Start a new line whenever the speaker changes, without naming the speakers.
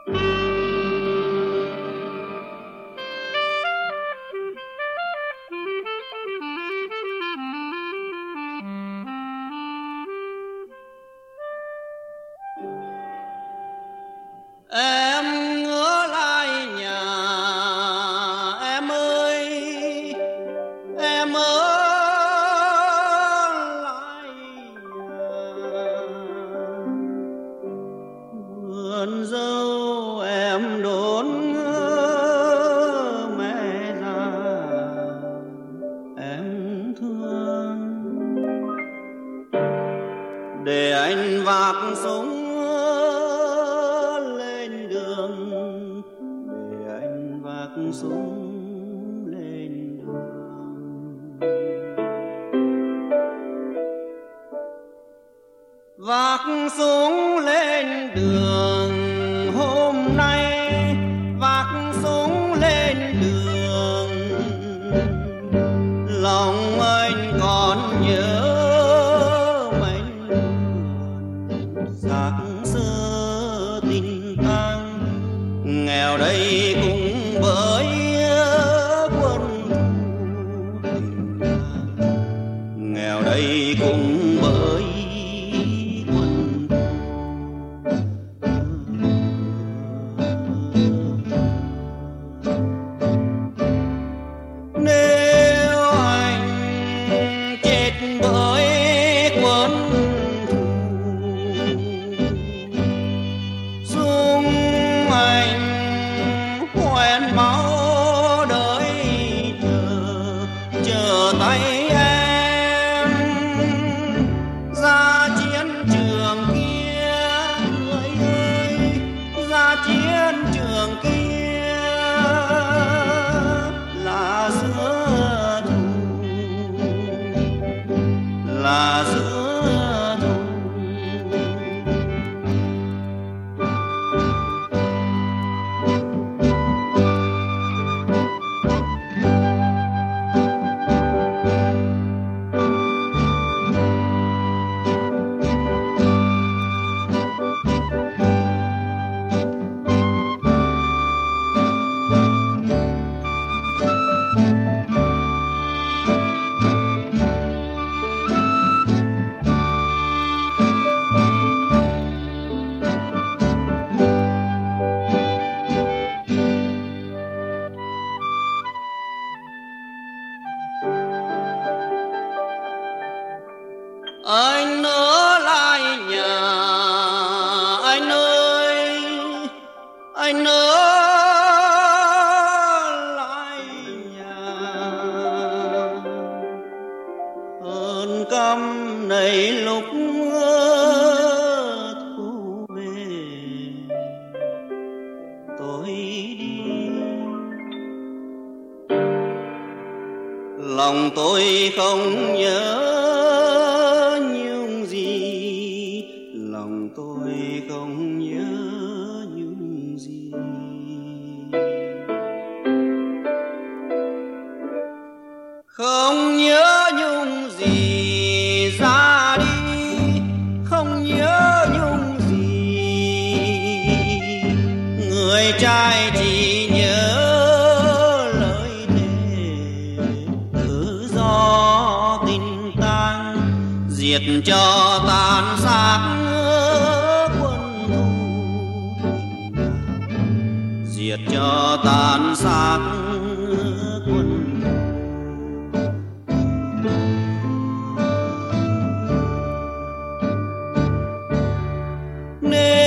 Em ngỡ lại nhà em ơi, em ở lại nhà. Vườn dâu em đốn mẹ già em thương, để anh vác súng súng lên đường, vác súng lên đường hôm nay, vác súng lên đường, lòng anh còn nhớ mảnh vườn xác xơ tình tang, nghèo đây cũng bởi quân thù, nghèo đây cũng bởi quân thù. Nếu anh chết bởi quân thù, súng anh quen máu đợi chờ tay em ra chiến trường kia, người ơi ra chiến trường kia, là giữa thù, là giữa thù. Anh ở lại nhà anh ơi, anh ở lại nhà. Hơn căm này lúc thu về tôi đi, lòng tôi không nhớ tôi không nhớ những gì. Không nhớ nhung gì ra đi, không nhớ nhung gì. Người trai chỉ nhớ lời thề tự do tình tang, diệt cho tàn xác diệt cho tàn xác quân. Nếu